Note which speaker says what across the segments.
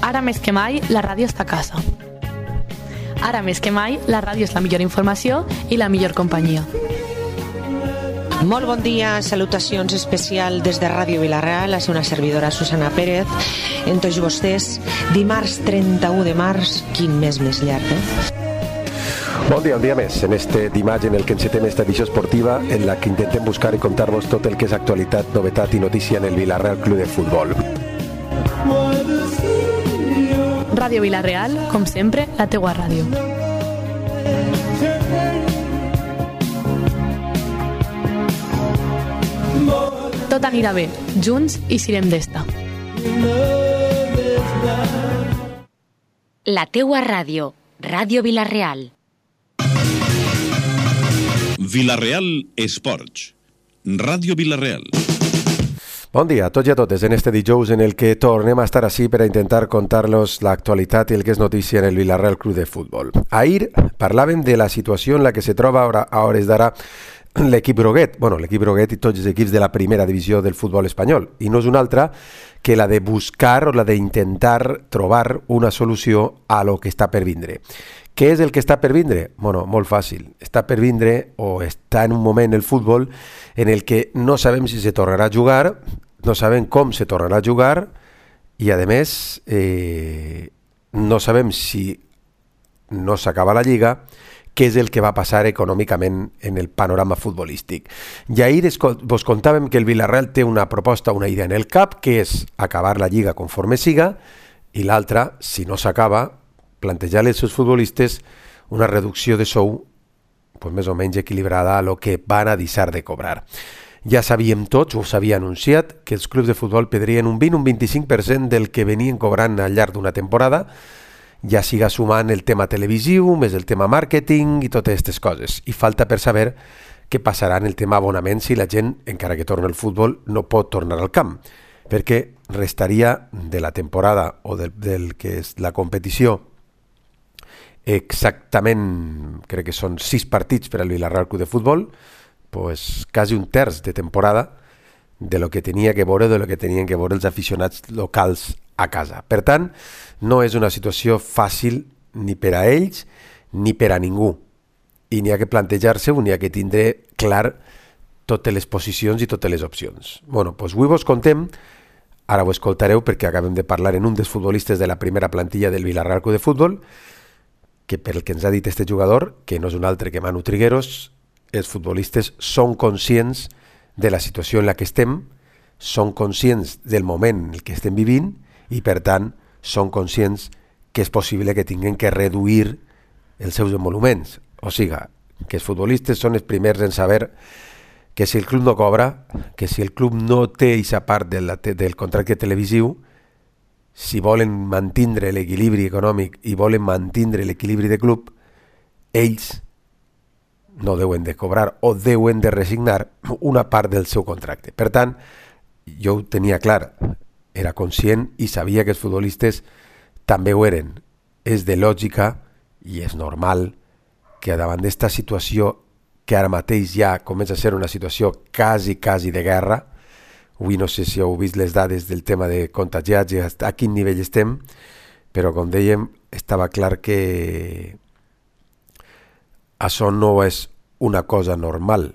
Speaker 1: Ara més que mai, la ràdio està a casa. Ara més que mai, la ràdio és la millor informació i la millor companyia.
Speaker 2: Molt bon dia, salutacions especial des de Ràdio Vila-real, a una servidora Susana Pérez. En tots vostès, dimarts 31 de març, quin mes més llarg,
Speaker 3: Bon dia, un dia més, en este dimarts en el que encetem esta edició esportiva en la que intentem buscar i contar-vos tot el que és actualitat, novetat i notícia en el Vila-real Club de Futbol.
Speaker 1: Ràdio Vila-real, com sempre, la teua ràdio. Tot anirà bé, junts i serem d'esta.
Speaker 4: La teua ràdio, Ràdio Vila-real.
Speaker 5: Vila-real Esports, Ràdio Vila-real.
Speaker 3: Bon dia a tots i a totes en este dijous en el que tornem a estar així per a intentar contar-los l'actualitat i el que és notícia en el Vila-real Club de Futbol. Ahir parlàvem de la situació en la que se troba a hores d'ara l'equip groguet, l'equip groguet i tots els equips de la primera divisió del futbol espanyol, i no és una altra que la de buscar o la d'intentar trobar una solució a lo que està per vindre. Què és el que està per vindre? Molt fàcil. Està per vindre o està en un moment el futbol en el que no sabem si se tornarà a jugar, no sabem com se tornarà a jugar i, a més, no sabem si no s'acaba la Lliga, què és el que va passar econòmicament en el panorama futbolístic. I ahir vos contàvem que el Vila-real té una proposta, una idea en el cap, que és acabar la Lliga conforme siga, i l'altra, si no s'acaba, plantejar als seus futbolistes una reducció de sou més o menys equilibrada a lo que van a deixar de cobrar. Ja sabíem tots, ho s'havia anunciat, que els clubs de futbol perdrien un 20 o un 25% del que venien cobrant al llarg d'una temporada, ja siga sumant el tema televisiu, més el tema màrqueting i totes aquestes coses. I falta per saber què passarà en el tema abonament si la gent, encara que torna al futbol, no pot tornar al camp, perquè restaria de la temporada o del que és la competició exactament, crec que són 6 partits per al Vila-real Club de Futbol, quasi un terç de temporada de lo que tenia que veure, de lo que tenien que veure els aficionats locals a casa. Per tant, no és una situació fàcil ni per a ells ni per a ningú. I n'hi ha que plantejar-se, n'hi ha que tindre clar totes les posicions i totes les opcions. Avui vos contem, ara ho escoltareu perquè acabem de parlar en un dels futbolistes de la primera plantilla del Vila-real Club de Futbol, que per el que ens ha dit este jugador, que no és un altre que Manu Trigueros, els futbolistes són conscients de la situació en la que estem, són conscients del moment en el que estem vivint i, per tant, són conscients que és possible que tinguin que reduir els seus emoluments. O sigui, que els futbolistes són els primers en saber que si el club no cobra, que si el club no té aquesta part del contracte televisiu, si volen mantindre l'equilibri econòmic i volen mantindre l'equilibri de club, ells no deuen de cobrar o deuen de resignar una part del seu contracte. Per tant, jo ho tenia clar, era conscient i sabia que els futbolistes també ho eren. És de lògica i és normal que davant d'esta situació que ara mateix ja comença a ser una situació quasi de guerra, avui no sé si heu vist les dades del tema de contagiats i a quin nivell estem, però com dèiem, estava clar que això no és una cosa normal,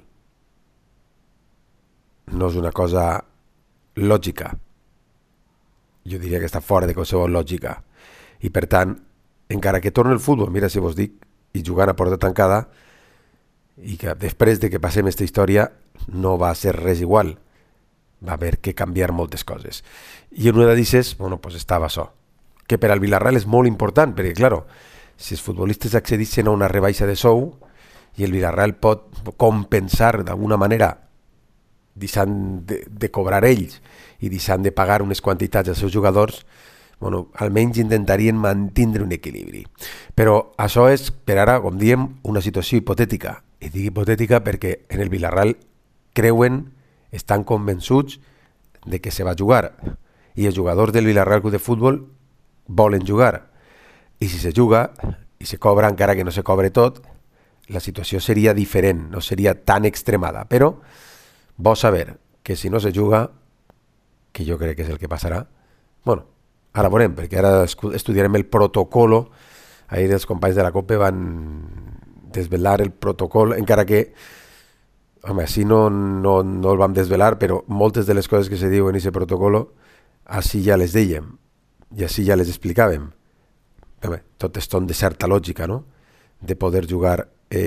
Speaker 3: no és una cosa lògica. Jo diria que està fora de qualsevol lògica. I per tant, encara que torni el futbol, mira si vos dic, i jugant a porta tancada, i que després de que passem aquesta història no va ser res igual. Va haver que canviar moltes coses. I en una d'aquestes, estava això. Que per al Vila-real és molt important, perquè, clar, si els futbolistes accedissin a una rebaixa de sou i el Vila-real pot compensar d'alguna manera deixant de cobrar ells i deixant de pagar unes quantitats als seus jugadors, almenys intentarien mantindre un equilibri. Però això és, per ara, com diem, una situació hipotètica. I dic hipotètica perquè en el Vila-real creuen, estan convençuts de que se va jugar i els jugadors del Vila-real Club de Futbol volen jugar i si se juga i se cobra encara que no se cobre tot, la situació seria diferent, no seria tan extremada, però vos saber que si no se juga, que jo crec que és el que passarà, Ara veurem, perquè ara estudiarem el protocolo. Ahir els companys de la COPE van desvelar el protocol, encara que, home, així no el vam desvelar, però moltes de les coses que se diuen en aquest protocolo, així ja les dèiem, i així ja les explicàvem. Home, totes són de certa lògica, no?, de poder jugar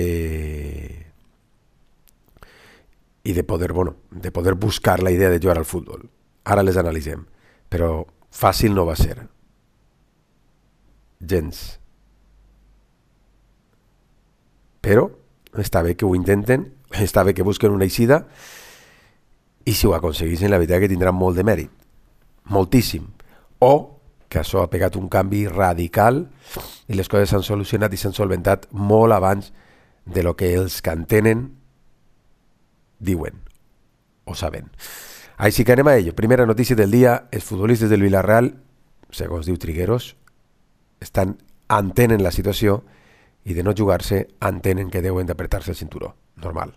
Speaker 3: i de poder, de poder buscar la idea de jugar al futbol. Ara les analitzem, però fàcil no va ser. Gens. Però està bé que ho intenten, està bé que busquen una eixida, i si ho aconseguissin, la veritat que tindran molt de mèrit. Moltíssim. O que això ha pegat un canvi radical i les coses s'han solucionat i s'han solventat molt abans de lo que els que en tenen diuen o saben. Així que anem a ello. Primera notícia del dia: els futbolistes del Villarreal, segons diu Trigueros, entenen la situació i de no jugar-se entenen que deuen d'apretar-se el cinturó. Normal.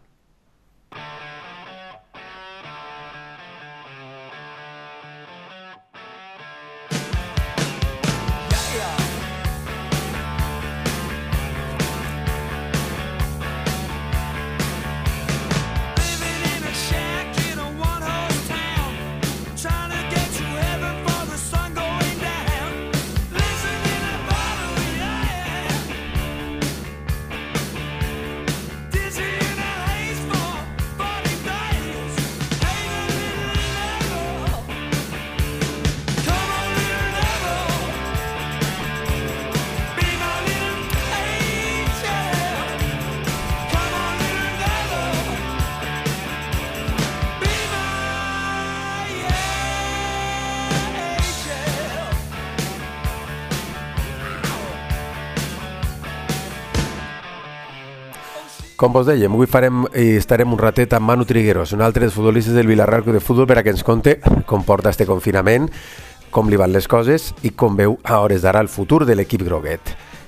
Speaker 3: Com vos dèiem, avui estarem un ratet amb Manu Trigueros, un altre dels futbolistes del Villarreal Club de Futbol, per a que ens conte com porta este confinament, com li van les coses i com veu a hores d'ara el futur de l'equip groguet.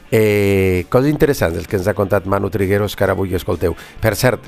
Speaker 3: Coses interessants el que ens ha contat Manu Trigueros, que ara avui escolteu. Per cert,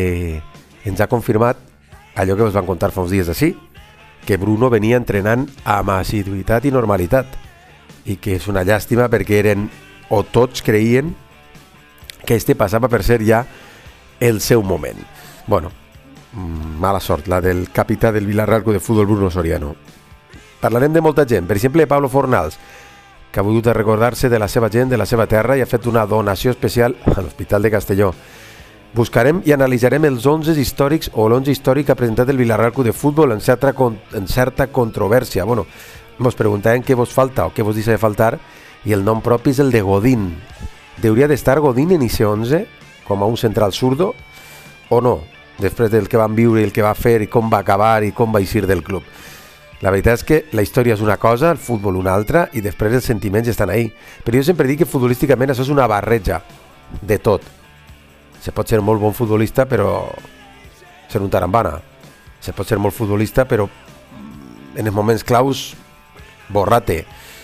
Speaker 3: ens ha confirmat allò que us van contar fa uns dies així, que Bruno venia entrenant amb assiduïtat i normalitat, i que és una llàstima perquè tots creien que este passava per ser ja el seu moment. Bueno, mala sort, la del capità del Villarreal Club de Futbol, Bruno Soriano. Parlarem de molta gent, per exemple de Pablo Fornals, que ha volgut recordar-se de la seva gent, de la seva terra, i ha fet una donació especial a l'Hospital de Castelló. Buscarem i analitzarem els 11 històrics o l'11 històric que ha presentat el Villarreal Club de Futbol en certa controvèrsia. Bueno, vos preguntàvem què vos falta o què vos deixa de faltar, i el nom propi és el de Godín. Deuria d'estar Godín en IC 11 com a un central zurdo o no, després del que van viure i el que va fer i com va acabar i com va eixir del club. La veritat és que la història és una cosa, el futbol una altra, i després els sentiments estan ahí. Però jo sempre dic que futbolísticament això és una barreja de tot. Se pot ser molt bon futbolista però ser un tarambana. Se pot ser molt futbolista però en els moments claus borrate.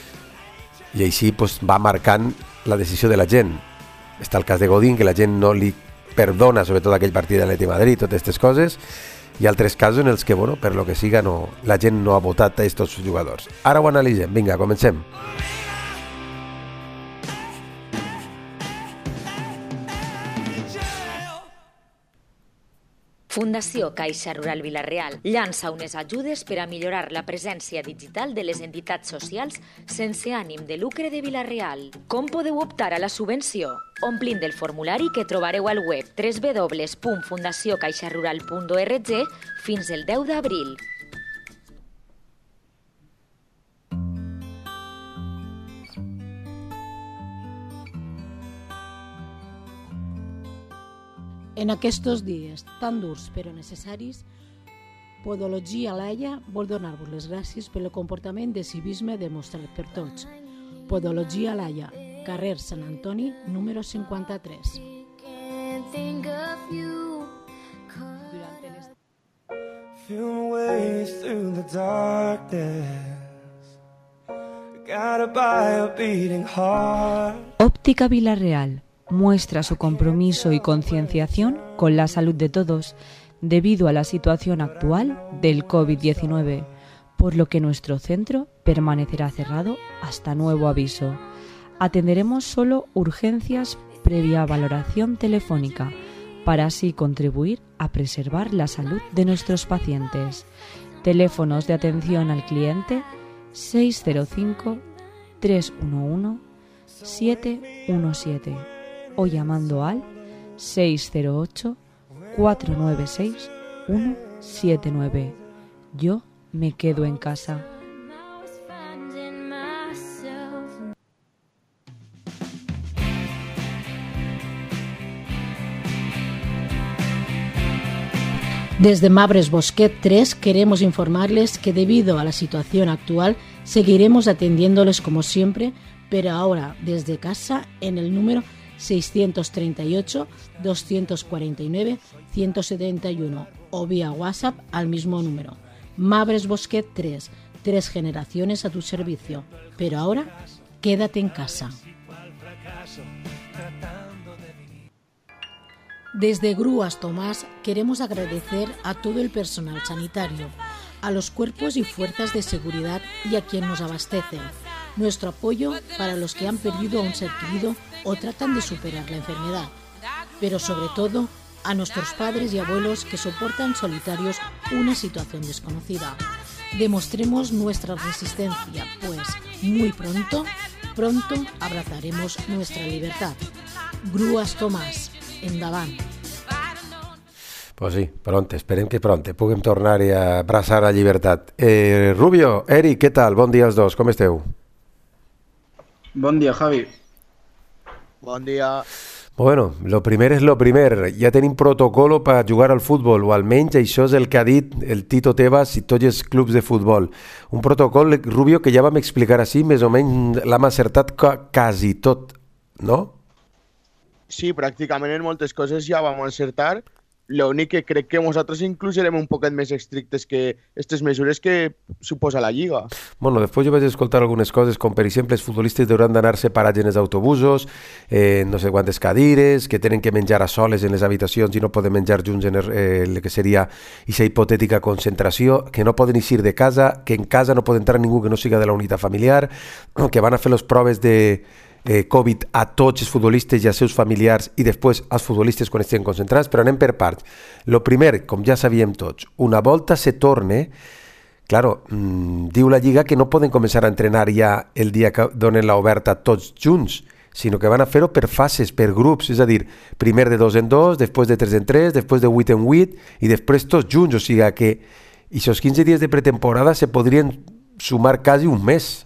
Speaker 3: I així va marcant la decisió de la gent. Està el cas de Godín, que la gent no li perdona, sobretot aquell partit de l'Atlètic de Madrid, totes aquestes coses, i altres casos en els que, per lo que siga, la gent no ha votat a aquests jugadors. Ara ho analitzem. Vinga, comencem.
Speaker 4: Fundació Caixa Rural Vila-real llança unes ajudes per a millorar la presència digital de les entitats socials sense ànim de lucre de Vila-real. Com podeu optar a la subvenció? Omplint el formulari que trobareu al web www.fundaciocaixarural.org fins el 10 d'abril.
Speaker 6: En aquests dies tan durs però necessaris, Podologia Laia vol donar-vos les gràcies pel comportament de civisme demostrat per tots. Podologia Laia, carrer Sant Antoni, número 53.
Speaker 7: Óptica Vila-real muestra su compromiso y concienciación con la salud de todos debido a la situación actual del COVID-19, por lo que nuestro centro Permanecerá cerrado hasta nuevo aviso. Atenderemos solo urgencias previa valoración telefónica, para así contribuir a preservar la salud de nuestros pacientes. Teléfonos de atención al cliente 605-311-717 o llamando al 608-496-179. Yo me quedo en casa.
Speaker 6: Desde Mabres Bosquet 3 queremos informarles que debido a la situación actual seguiremos atendiéndoles como siempre, pero ahora desde casa en el número 638-249-171 o vía WhatsApp al mismo número. Mabres Bosquet 3, 3 generaciones a tu servicio, pero ahora quédate en casa. Desde Grúas Tomás queremos agradecer a todo el personal sanitario, a los cuerpos y fuerzas de seguridad y a quien nos abastecen. Nuestro apoyo para los que han perdido a un ser querido o tratan de superar la enfermedad, pero sobre todo a nuestros padres y abuelos que soportan solitarios una situación desconocida. Demostremos nuestra resistencia, pues muy pronto abrazaremos nuestra libertad. Grúas Tomás, endavant.
Speaker 3: Pues sí, pronto, esperem que pronto puguem tornar a abraçar la llibertat. Rubio, Eric, què tal? Bon dia als dos, com esteu?
Speaker 8: Bon dia, Javi.
Speaker 9: Bon dia.
Speaker 3: Bueno, lo primer és lo primer. Ja tenim protocolo per jugar al futbol, o almenys això és el que ha dit el Tito Tebas i tots els clubs de futbol. Un protocol, Rubio, que ja vam explicar així, més o menys l'hem acertat quasi tot, no?
Speaker 9: Sí, pràcticament en moltes coses ja vam encertar. L'únic que crec que nosaltres inclús serem un poquet més estrictes que aquestes mesures que suposa la Lliga.
Speaker 3: Bueno, després jo vaig escoltar algunes coses, com per exemple els futbolistes hauran d'anar separats en els autobusos, no sé quantes cadires, que tenen que menjar a soles en les habitacions i no poden menjar junts en el que seria aquesta hipotètica concentració, que no poden eixir de casa, que en casa no pot entrar ningú que no siga de la unitat familiar, que van a fer les proves de Covid a tots els futbolistes i als seus familiars i després als futbolistes quan estiguin concentrats, però anem per parts. Lo primer, com ja sabíem tots, una volta se torne, claro, diu la Lliga que no poden començar a entrenar ja el dia que donen l'oberta tots junts, sinó que van a fer-ho per fases, per grups, és a dir, primer de 2 en 2, després de 3 en 3, després de 8 en 8 i després tots junts, o sigui que aquests 15 dies de pretemporada se podrien sumar quasi un mes.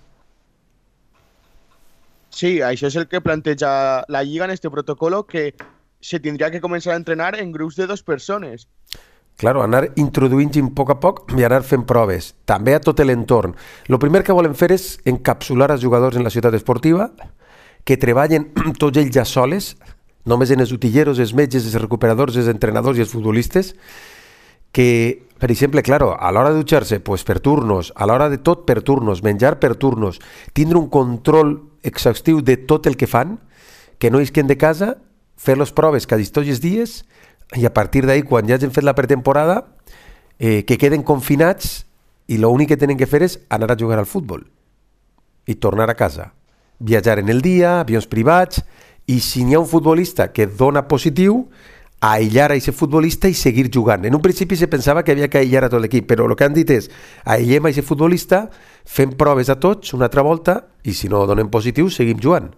Speaker 9: Sí, això és el que planteja la Lliga en este protocolo, que se tindria que començar a entrenar en grups de 2 persones.
Speaker 3: Claro, anar introduint-hi a poc i anar fent proves, també a tot l'entorn. El primer que volen fer és encapsular els jugadors en la ciutat esportiva, que treballen tots ells ja soles, només en els utilleros, els metges, els recuperadors, els entrenadors i els futbolistes, que, per exemple, claro, a l'hora de dutxar-se, pues per turnos, a l'hora de tot per turnos, menjar per turnos, tindre un control exhaustiu de tot el que fan, que no isquen de casa, fer les proves quasi tots els dies i a partir d'ahí, quan ja hagin fet la pretemporada, que queden confinats i l'únic que tenen que fer és anar a jugar al futbol i tornar a casa. Viatjar en el dia, avions privats, i si n'hi ha un futbolista que dona positiu, aïllar a aquest futbolista i seguir jugant. En un principi se pensava que havia que aïllar a tot l'equip, però el que han dit és aïllem a aquest futbolista, fem proves a tots una altra volta i si no donen positiu seguim jugant.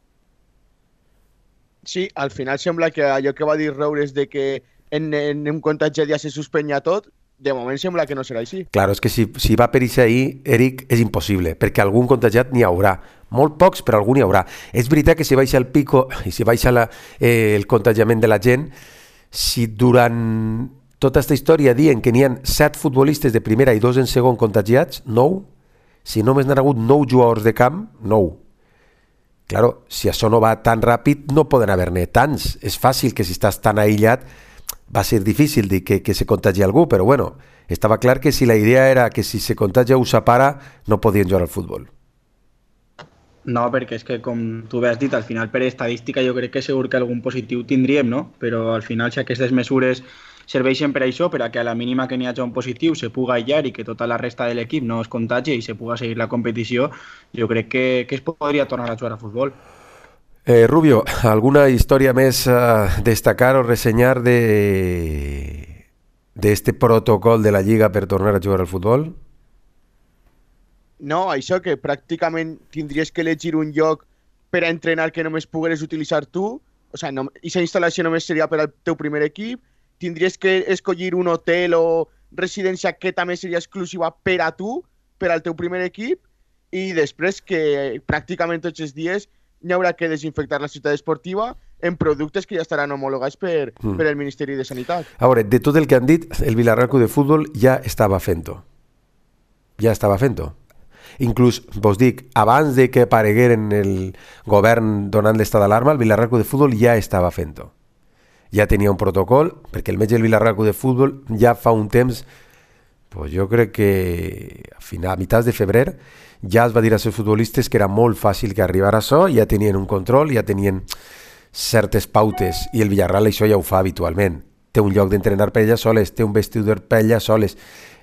Speaker 9: Sí, al final sembla que allò que va dir Roures de que en un contagi ja se suspenia tot, de moment sembla que no serà així.
Speaker 3: Claro, és que si va per això ahir, Eric, és impossible, perquè algun contagiat n'hi haurà. Molt pocs, però algun n'hi haurà. És veritat que si baixa el pico i si baixa el contagiament de la gent, si durant tota aquesta història diuen que n'hi ha 7 futbolistes de primera i 2 en segon contagiats, 9, si només n'han hagut 9 jugadors de camp, 9. Claro, si això no va tan ràpid, no poden haver-ne tants. És fàcil que si estàs tan aïllat va ser difícil dir que se contagi algú, però bueno, estava clar que si la idea era que si se contagia o separa, no podien jugar al futbol.
Speaker 8: No, perquè és que, com tu has dit, al final per estadística jo crec que segur que algun positiu tindríem, no? Però al final, si aquestes mesures serveixen per això, per a que a la mínima que n'hi hagi un positiu se puga aïllar i que tota la resta de l'equip no es contagi i se puga seguir la competició, jo crec que es podria tornar a jugar a futbol.
Speaker 3: Rubio, ¿alguna historia més destacar o reseñar de este protocol de la Lliga per tornar a jugar al futbol?
Speaker 9: No, això que pràcticament tindries que elegir un lloc per a entrenar que només pogueres utilitzar tu, o sigui, aquesta instal·lació només seria per al teu primer equip, tindries que escollir un hotel o residència que també seria exclusiva per a tu, per al teu primer equip, i després que pràcticament tots els dies n'hi haurà que desinfectar la ciutat esportiva en productes que ja estaran homologats per el Ministeri de Sanitat.
Speaker 3: A veure, de tot el que han dit, el Villarreal Club de Futbol ja estava fent-ho. Ja estava fent-ho. Inclús, vos dic, abans de que aparegueren el govern donant l'estat d'alarma, el Villarreal Club de Futbol ja estava fent-ho. Ja tenia un protocol, perquè el metge del Villarreal Club de Futbol ja fa un temps, pues jo crec que a mitjans de febrer ja es va dir als seus futbolistes que era molt fàcil que arribara això, ja tenien un control, ja tenien certes pautes, i el Villarreal això ja ho fa habitualment. Té un lloc d'entrenar per ella soles, té un vestidor per ella soles.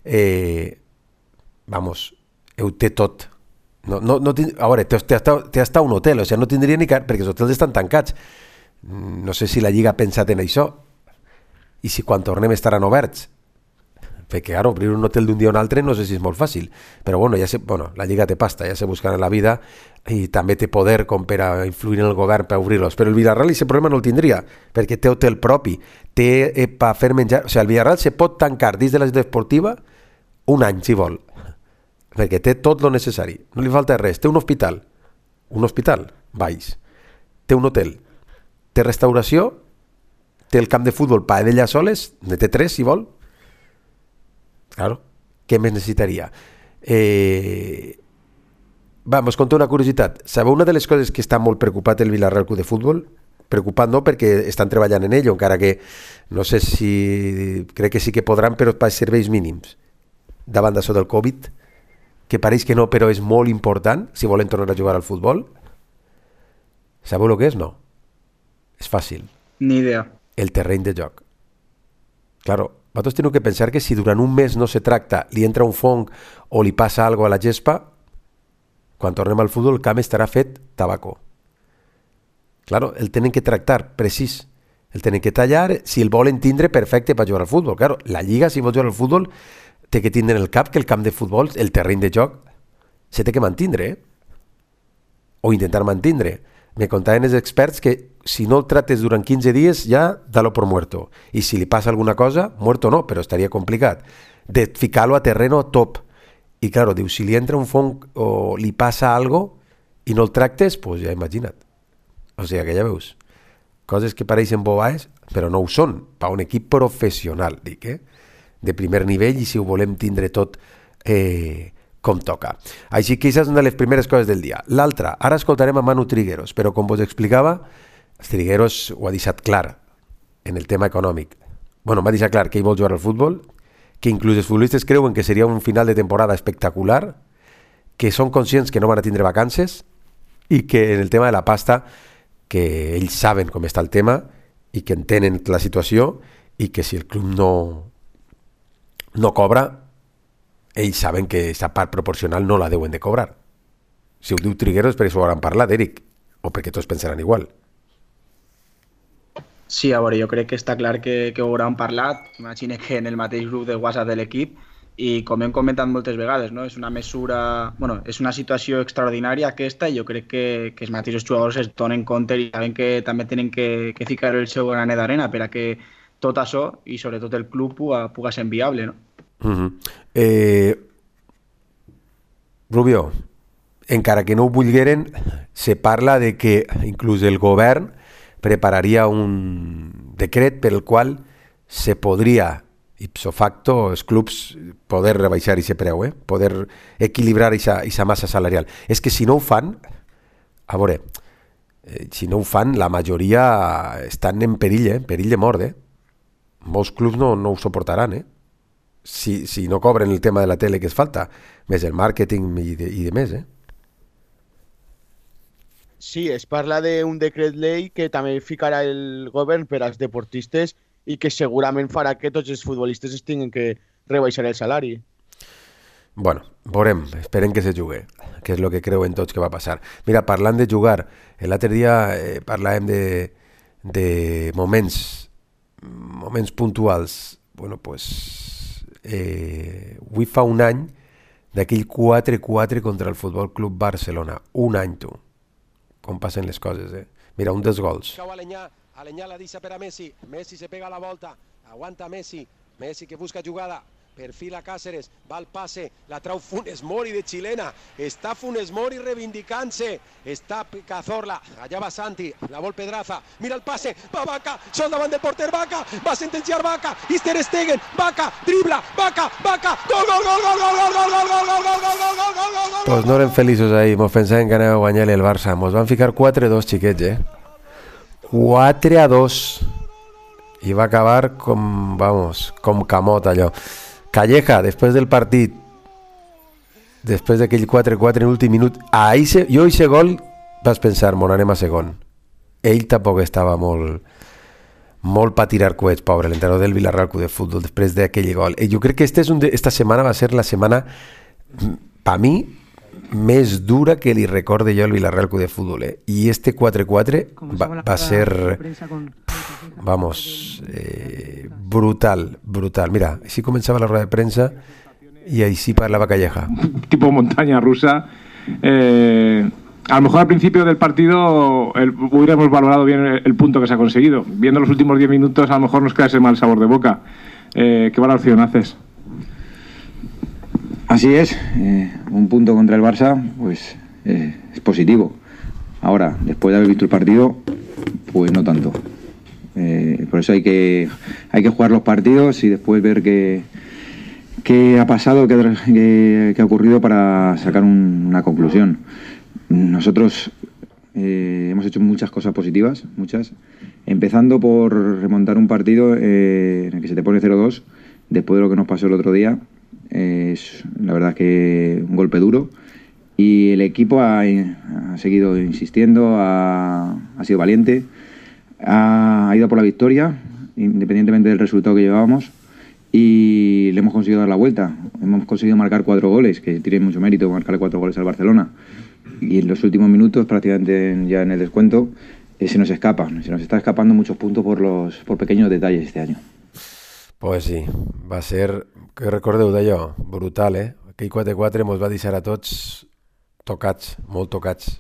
Speaker 3: Ho té tot. A veure, té hasta un hotel, o sigui, no tindria ni perquè els hotels estan tancats. No sé si la Lliga ha pensat en això i si quan tornem estaran oberts, perquè claro, obrir un hotel d'un dia a un altre no sé si és molt fàcil, però la Lliga té pasta, ja se buscarà la vida i també té poder com per a influir en el govern per obrir-los, però el Villarreal aquest problema no el tindria, perquè té hotel propi, té per fer menjar, o sigui, el Villarreal se pot tancar dins de la ciutat esportiva un any si vol, perquè té tot el necessari, no li falta res, té un hospital, baix, té un hotel, té restauració, té el camp de futbol per ella soles, ne té 3 si vol. Claro, què més necessitaria? Vamos, conto una curiositat. Sabeu una de les coses que està molt preocupat el Villarreal Club de Futbol? Preocupat no, perquè estan treballant en ello, encara que no sé si... crec que sí que podran, però per serveis mínims. Davant d'això del Covid, que pareix que no, però és molt important si volen tornar a jugar al futbol. Sabeu el que és? No. És fàcil.
Speaker 8: Ni idea.
Speaker 3: El terreny de joc. Claro, vosaltres teniu que pensar que si durant un mes no se tracta, li entra un fong o li passa alguna cosa a la gespa, quan tornem al futbol el camp estarà fet tabaco. Claro, el tenen que tractar precís. El tenen que tallar, si el volen tindre, perfecte per jugar al futbol. Claro, la Lliga, si vol jugar al futbol, té que tindre en el cap que el camp de futbol, el terreny de joc, se té que mantindre, o intentar mantindre. Me contaven els experts que si no el trates durant 15 dies ja dalo por muerto, i si li passa alguna cosa, muerto no, però estaria complicat de ficar-lo a terreno top. I claro, diu, si li entra un fong o li passa algo i no el tractes, pues ja imagina't. O sigui que ja veus, coses que pareixen bobades però no ho són, per un equip professional, dic, de primer nivell, i si ho volem tindre tot com toca. Així que aquesta és una de les primeres coses del dia. L'altra, ara escoltarem a Manu Trigueros, però com vos explicava, Trigueros ho ha deixat clar en el tema econòmic. M'ha deixat clar que ell vol jugar al futbol, que inclús els futbolistes creuen que seria un final de temporada espectacular, que són conscients que no van a tindre vacances i que en el tema de la pasta, que ells saben com està el tema i que entenen la situació i que si el club no cobra, ells saben que aquesta part proporcional no la deuen de cobrar. Si ho diu Trigueros, per això ho hauran parlat, Eric, o perquè tots pensaran igual.
Speaker 8: Sí, a veure, jo crec que està clar que ho hauran parlat. Imagina que en el mateix grup de WhatsApp de l'equip, i com hem comentat moltes vegades, no? És una mesura, és una situació extraordinària aquesta, i jo crec que els mateixos jugadors es donen compte i saben que també tenen que ficar el seu granet d'arena per a que tot això, i sobretot el club, puga ser viable, no?
Speaker 3: Rubio, encara que no ho vulgueren, se parla de que inclús el govern prepararia un decret per el qual se podria, ipso facto, els clubs poder rebaixar aquest preu, poder equilibrar aquesta massa salarial. És que si no ho fan, a veure, si no ho fan, la majoria estan en perill de mort, Molts clubs no ho suportaran, si no cobren el tema de la tele que es falta, més el màrqueting i de més,
Speaker 9: Sí, es parla d'un decret llei que també ficarà el govern per als deportistes i que segurament farà que tots els futbolistes es tinguin que rebaixar el salari.
Speaker 3: Bueno, veurem, esperem que se jugui, que és el que creuen tots que va passar. Mira, parlant de jugar, l'altre dia parlàvem de moments puntuals. Bueno, pues avui fa un any d'aquell 4-4 contra el Futbol Club Barcelona. Un any, tu. Com passen les coses, Mira, un dels gols.
Speaker 10: Aleñá la deixa per a Messi. Messi se pega la volta. Aguanta Messi. Messi que busca jugada. Perfila Cáceres, va al pase, la trau Funes Mori de chilena, està Funes Mori reivindicant-se, està Cazorla, allà va Santi, la vol Pedraza, mira el pase, va Vaca, sol davant del porter Vaca, va sentenciar Vaca, Ter Stegen, Vaca, dribla, Vaca, gol, gol, gol, gol, gol, gol, gol, gol, gol, gol, gol, gol, gol, gol, gol.
Speaker 3: Pues no eren feliços ahir, mos pensàvem que anava a guanyar el Barça, mos van ficar 4-2, xiquets, 4-2, i va acabar com camot allò. Calleja, després del partit, després d'aquell 4-4 en l'últim minut, jo aquest gol vas pensar, anem a segon. Ell tampoc estava molt per tirar coets, pobre, l'entrenador del Villarreal Club de Futbol, després d'aquell gol. Jo crec que esta setmana va ser la setmana, per mi, més dura que li recorde jo al Villarreal Club de Futbol. I este 4-4 va ser... brutal. Mira, así comenzaba la rueda de prensa y ahí sí parlaba Calleja.
Speaker 11: Tipo montaña rusa. A lo mejor al principio del partido hubiéramos valorado bien el punto que se ha conseguido. Viendo los últimos 10 minutos a lo mejor nos queda ese mal sabor de boca. ¿Qué valoración haces?
Speaker 12: Así es, un punto contra el Barça pues es positivo. Ahora, después de haber visto el partido, pues no tanto. Por eso hay que jugar los partidos y después ver qué ha pasado, qué ha ocurrido para sacar una conclusión. Nosotros hemos hecho muchas cosas positivas, empezando por remontar un partido en el que se te pone 0-2 después de lo que nos pasó el otro día. Es la verdad que un golpe duro y el equipo ha seguido insistiendo, ha sido valiente. Ha ido por la victoria, independientemente del resultado que llevábamos, y le hemos conseguido dar la vuelta. Hemos conseguido marcar 4 goles, que tiene mucho mérito marcarle 4 goles al Barcelona. Y en los últimos minutos, prácticamente ya en el descuento, se nos está escapando muchos puntos por pequeños detalles este año.
Speaker 3: Pues sí, va ser, que recordeu d'allò, brutal, Aquell 4-4 mos va deixar a tots tocats, molt tocats.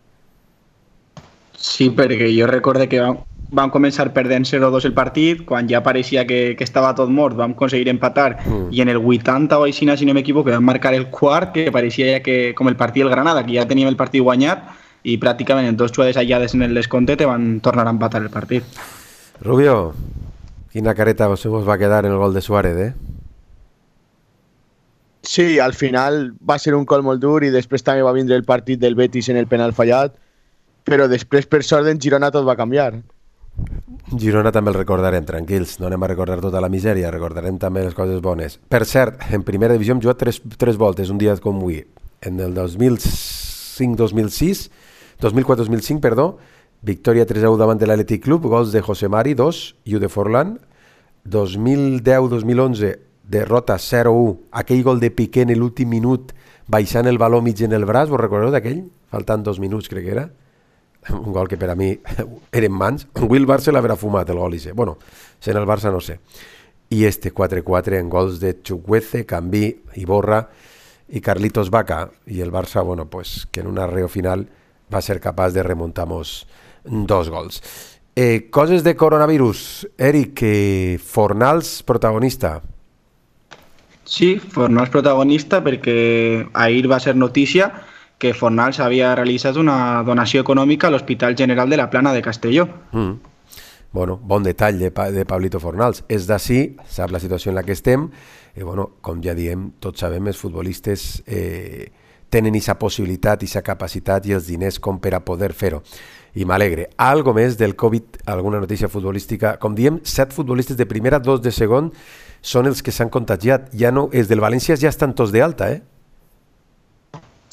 Speaker 8: Sí, perquè jo recorde que vam començar perdent 0-2 el partit, quan ja pareixia que estava tot mort, vam aconseguir empatar i en el 80 o així, si no m'equivoco, vam marcar el quart, que pareixia ja que, com el partit del Granada, que ja teníem el partit guanyat i pràcticament en 2 jugades aïllades en el descompte te van tornar a empatar el partit.
Speaker 3: Rubio, quina careta vos va quedar en el gol de Suárez,
Speaker 9: Sí, al final va ser un gol molt dur i després també va vindre el partit del Betis en el penal fallat, però després, per sort, en Girona tot va canviar.
Speaker 3: Girona també el recordarem, tranquils, no anem a recordar tota la misèria, recordarem també les coses bones. Per cert, en primera divisió hem jugat tres voltes, un dia com avui. En el 2004-2005, victòria 3-1 davant de l'Atlètic Club, gols de José Mari, 2, i de Forlán. 2010-2011, derrota 0-1, aquell gol de Piqué en l'últim minut, baixant el baló mig en el braç, vos recordeu d'aquell? Faltant 2 minuts, crec que era. Un gol que per a mi eren mans. Avui el Barça l'haurà fumat, el gol. Bueno, sent el Barça no sé. I este 4-4 en gols de Chukwueze, Cambí, Iborra i Carlitos Vaca. I el Barça, bueno, pues, que en un arreo final va ser capaç de remuntar-nos 2 gols. Coses de coronavirus. Eric, Fornals protagonista.
Speaker 8: Sí, Fornals protagonista perquè ahir va ser notícia que Fornals havia realitzat una donació econòmica a l'Hospital General de la Plana de Castelló.
Speaker 3: Bueno, bon detall de Pablito Fornals. És d'ací, sap la situació en la que estem, i bueno, com ja diem, tots sabem, els futbolistes tenen aquesta possibilitat, aquesta capacitat i els diners com per a poder fer-ho. I m'alegre. Algo més del Covid, alguna notícia futbolística. Com diem, 7 futbolistes de primera, 2 de segon, són els que s'han contagiat. Ja no, els del València ja estan tots d'alta,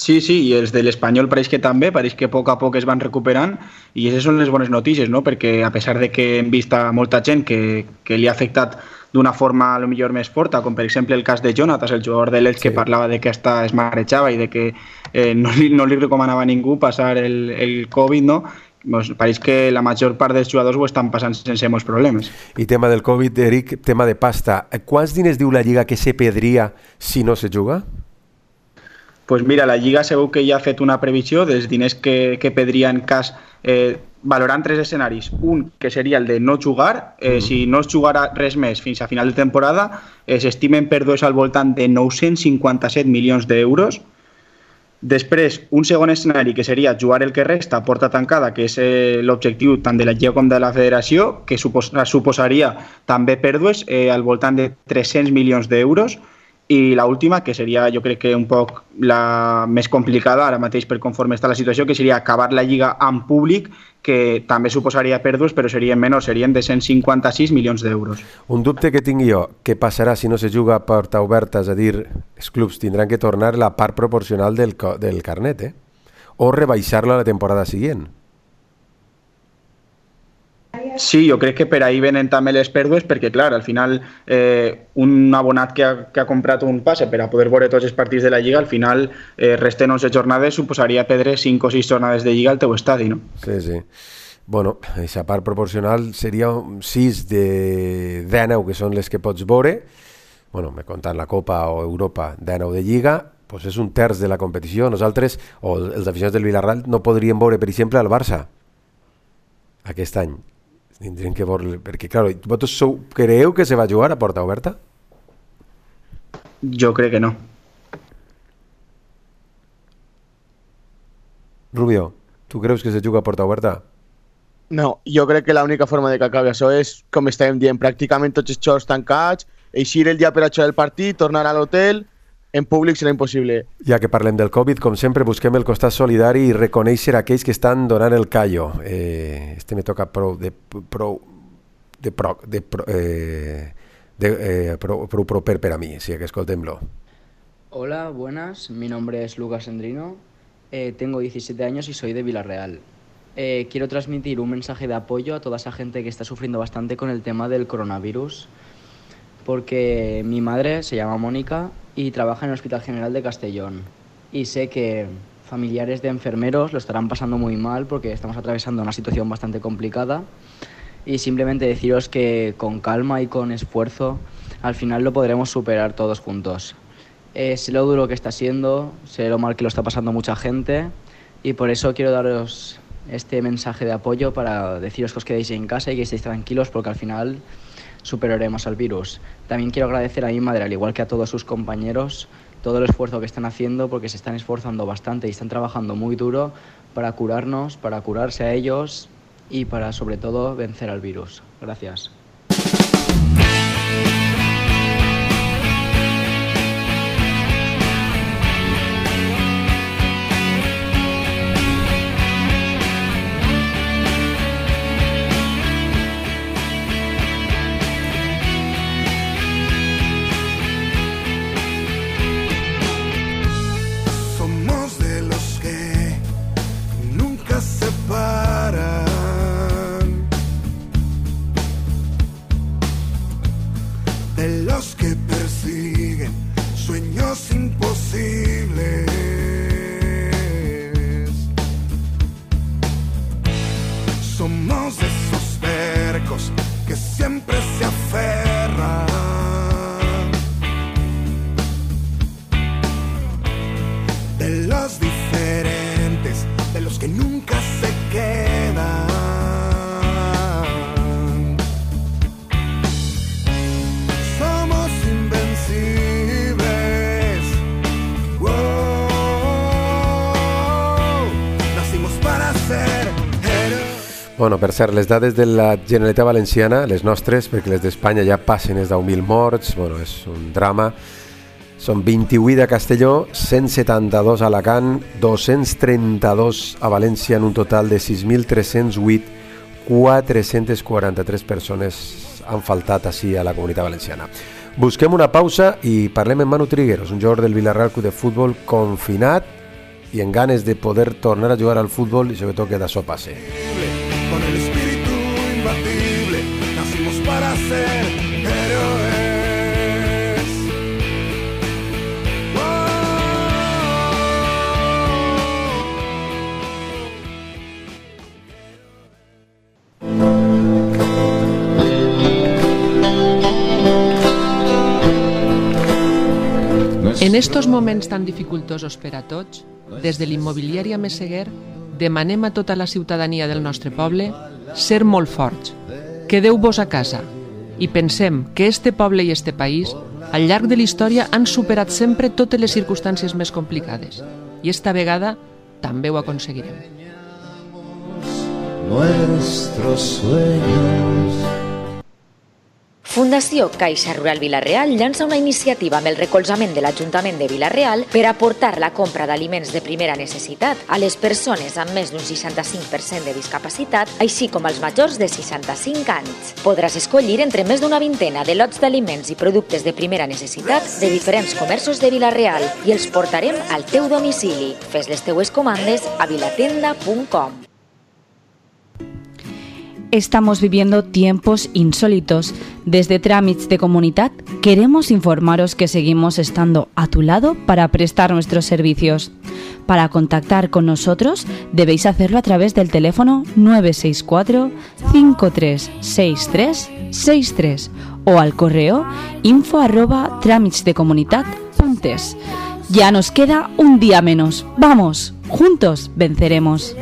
Speaker 8: Sí, i els de l'Espanyol pareix que també, pareix que a poc es van recuperant i aquestes són les bones notícies, no? Perquè a pesar de que hem vist a molta gent que li ha afectat d'una forma a lo millor més forta, com per exemple el cas de Jonatas, el jugador de l'Elx, que parlava de que hasta es marejava i de que no li recomanava a ningú passar el Covid, no? Pues pareix que la major part dels jugadors ho estan passant sense molts problemes.
Speaker 3: I tema del Covid, Eric, tema de pasta. Quants diners diu la Lliga que se perdria si no se juga?
Speaker 8: Pues mira, la Lliga segur que ja ha fet una previsió dels diners que perdria en cas, valorant 3 escenaris. Un, que seria el de no jugar, si no es jugarà res més fins a final de temporada, s'estimen pèrdues al voltant de 957 milions d'euros. Després, un segon escenari, que seria jugar el que resta a porta tancada, que és l'objectiu tant de la Lliga com de la Federació, que suposaria també pèrdues al voltant de 300 milions d'euros. I l'última, que seria jo crec que un poc la més complicada ara mateix per conforme està la situació, que seria acabar la Lliga amb públic, que també suposaria pèrdues, però serien menors, serien de 156 milions d'euros.
Speaker 3: Un dubte que tinc jo, què passarà si no se juga a porta oberta? És a dir, els clubs tindran que tornar la part proporcional del carnet, o rebaixar-la la temporada següent.
Speaker 8: Sí, jo crec que per ahí venen també les pèrdues, perquè clar, al final un abonat que ha comprat un passe per a poder veure tots els partits de la Lliga, al final resten 11 jornades, suposaria perdre 5 o 6 jornades de Lliga al teu estadi, no?
Speaker 3: Sí. Bueno, aquesta part proporcional seria 6 de 19, que són les que pots veure, bueno, me comptant la Copa o Europa, 19 de Lliga, doncs és un terç de la competició. Nosaltres, o els aficionats del Villarreal, no podríem veure, per exemple, el Barça aquest any. Tindrien que veure, perquè, clar, vosaltres creieu que se va jugar a porta oberta?
Speaker 8: Jo crec que no.
Speaker 3: Rubio, tu creus que se juga a porta oberta?
Speaker 9: No, jo crec que l'única forma de que acabi això és, com estàvem dient, pràcticament tots els xors tancats, eixir el dia per a jugar el partit, tornar a l'hotel. En públic serà impossible.
Speaker 3: Ja que parlem del Covid, com sempre, busquem el costat solidari i reconèixer aquells que estan donant el callo. Me toca prou proper per a mi, sí, que escoltem-lo.
Speaker 13: Hola, buenas, mi nombre es Lucas Endrino, tengo 17 años y soy de Villarreal. Quiero transmitir un mensaje de apoyo a toda esa gente que está sufriendo bastante con el tema del coronavirus, porque mi madre se llama Mónica y trabaja en el Hospital General de Castellón. Y sé que familiares de enfermeros lo estarán pasando muy mal porque estamos atravesando una situación bastante complicada. Y simplemente deciros que con calma y con esfuerzo al final lo podremos superar todos juntos. Sé lo duro que está siendo, sé lo mal que lo está pasando mucha gente y por eso quiero daros este mensaje de apoyo para deciros que os quedéis en casa y que estéis tranquilos porque al final superaremos al virus. También quiero agradecer a mi madre, al igual que a todos sus compañeros, todo el esfuerzo que están haciendo porque se están esforzando bastante y están trabajando muy duro para curarnos, para curarse a ellos y para sobre todo vencer al virus. Gracias.
Speaker 3: Bueno, per cert, les dades de la Generalitat Valenciana, les nostres, perquè les d'Espanya ja passen els 10.000 morts, bueno, és un drama. Són 28 a Castelló, 172 a Alacant, 232 a València, en un total de 6.308, 443 persones han faltat així a la Comunitat Valenciana. Busquem una pausa i parlem amb Manu Trigueros, un jugador del Villarreal Club de Futbol confinat y en ganes de poder tornar a jugar al fútbol y sobre todo que eso pase.
Speaker 14: Con el espíritu imbatible, nacimos para ser héroes.
Speaker 15: En estos moments tan dificultosos per a tots, des de l'immobiliària Meseguer demanem a tota la ciutadania del nostre poble ser molt forts. Quedeu-vos a casa i pensem que este poble i este país al llarg de la història han superat sempre totes les circumstàncies més complicades i esta vegada també ho aconseguirem.
Speaker 16: Nuestros sueños.
Speaker 4: Fundació Caixa Rural Vila-real llança una iniciativa amb el recolzament de l'Ajuntament de Vila-real per aportar la compra d'aliments de primera necessitat a les persones amb més d'un 65% de discapacitat, així com als majors de 65 anys. Podràs escollir entre més d'una vintena de lots d'aliments i productes de primera necessitat de diferents comerços de Vila-real i els portarem al teu domicili. Fes les teues comandes a vilatenda.com.
Speaker 7: Estamos viviendo tiempos insólitos. Desde Trámits de Comunitat queremos informaros que seguimos estando a tu lado para prestar nuestros servicios. Para contactar con nosotros debéis hacerlo a través del teléfono 964 536363 o al correo info@tramitsdecomunitat.es. Ya nos queda un día menos. ¡Vamos! Juntos venceremos.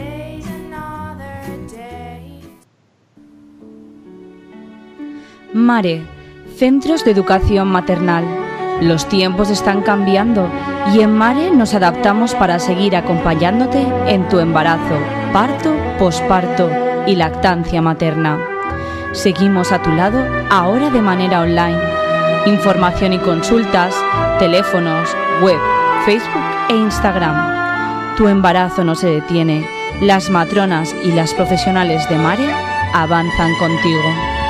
Speaker 7: Mare, Centros de Educación Maternal. Los tiempos están cambiando y en Mare nos adaptamos para seguir acompañándote en tu embarazo, parto, posparto y lactancia materna. Seguimos a tu lado ahora de manera online. Información y consultas, teléfonos, web, Facebook e Instagram. Tu embarazo no se detiene. Las matronas y las profesionales de Mare avanzan contigo.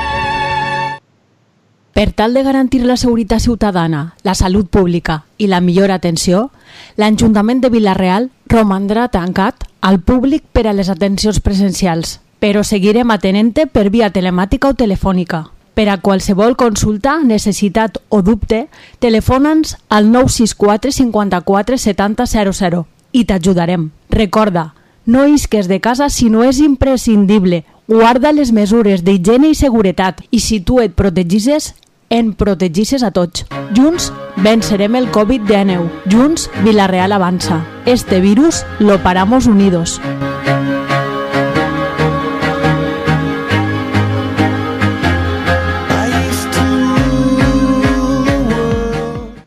Speaker 6: Per tal de garantir la seguretat ciutadana, la salut pública i la millor atenció, l'Ajuntament de Vila-real romandrà tancat al públic per a les atencions presencials, però seguirem atenent-te per via telemàtica o telefònica. Per a qualsevol consulta, necessitat o dubte, telefona'ns al 964 54 70 00 i t'ajudarem. Recorda, no isques de casa si no és imprescindible. Guarda les mesures d'higiene i seguretat i si tu et protegisses, en protegisses a tots. Junts vencerem el Covid-19. Junts Vila-real avança. Este virus lo paramos unidos.